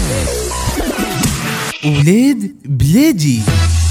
ولاد بلادي.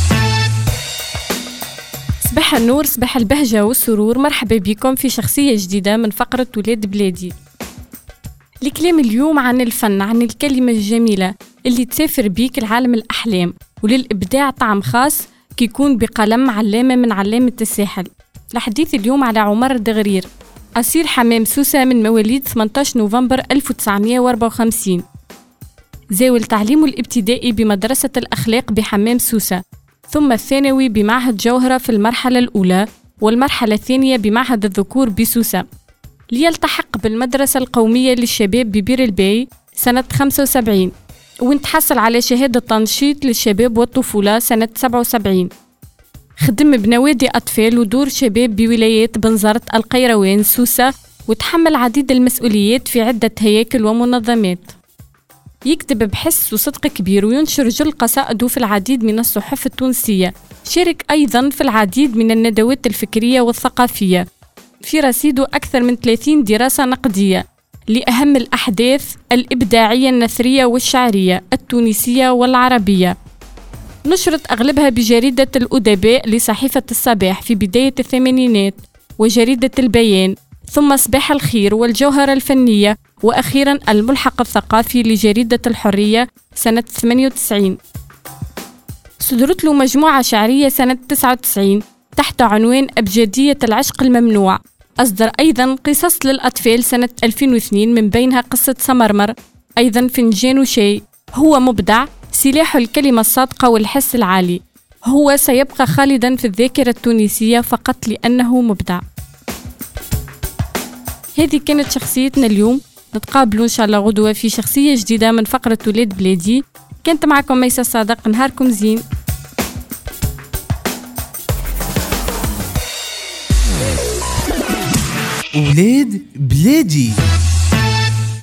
صباح النور، صباح البهجة والسرور، مرحبا بكم في شخصية جديدة من فقرة ولاد بلادي. الكلام اليوم عن الفن، عن الكلمة الجميلة اللي تسافر بيك العالم الأحلام، وللإبداع طعم خاص كيكون بقلم علامة من علامة الساحل. الحديث اليوم على عمر الدغرير، أسير حمام سوسة من مواليد 18 نوفمبر 1954. زاول تعليمه الابتدائي بمدرسة الأخلاق بحمام سوسة، ثم الثانوي بمعهد جوهرة في المرحلة الأولى، والمرحلة الثانية بمعهد الذكور بسوسة، ليلتحق بالمدرسة القومية للشباب ببير الباي سنة 75، ونتحصل على شهادة تنشيط للشباب والطفولة سنة 77. خدم بنوادي أطفال ودور شباب بولايات بنزرت، القيروان، سوسة، وتحمل عديد المسؤوليات في عدة هياكل ومنظمات. يكتب بحس وصدق كبير وينشر جل قصائده في العديد من الصحف التونسية. شارك أيضا في العديد من الندوات الفكرية والثقافية. في رصيده أكثر من 30 دراسة نقدية لأهم الأحداث الإبداعية النثرية والشعرية التونسية والعربية. نشرت أغلبها بجريدة الأدباء لصحيفة الصباح في بداية الثمانينات، وجريدة البيان، ثم صباح الخير والجوهرة الفنية، وأخيرا الملحق الثقافي لجريدة الحرية سنة 98. صدرت له مجموعة شعرية سنة 99 تحت عنوان أبجدية العشق الممنوع. أصدر أيضا قصص للأطفال سنة 2002، من بينها قصة سمرمر، أيضا فنجان وشاي. هو مبدع، سلاح الكلمة الصادقة والحس العالي. هو سيبقى خالدا في الذاكرة التونسية فقط لأنه مبدع. هذه كانت شخصيتنا اليوم، نتقابلوا إن شاء الله غدوة في شخصية جديدة من فقرة ولاد بلادي. كانت معكم ميسة صادق، نهاركم زين. ولاد بلادي.